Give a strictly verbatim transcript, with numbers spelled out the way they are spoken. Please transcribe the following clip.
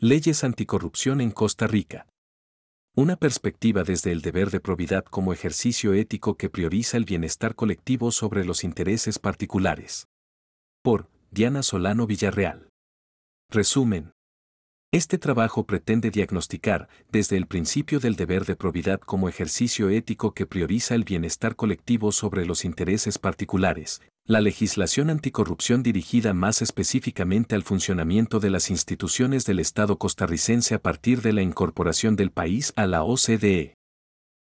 Leyes anticorrupción en Costa Rica. Una perspectiva desde el deber de probidad como ejercicio ético que prioriza el bienestar colectivo sobre los intereses particulares. Por Diana Solano Villarreal. Resumen. Este trabajo pretende diagnosticar, desde el principio del deber de probidad como ejercicio ético que prioriza el bienestar colectivo sobre los intereses particulares, la legislación anticorrupción dirigida más específicamente al funcionamiento de las instituciones del Estado costarricense a partir de la incorporación del país a la O C D E.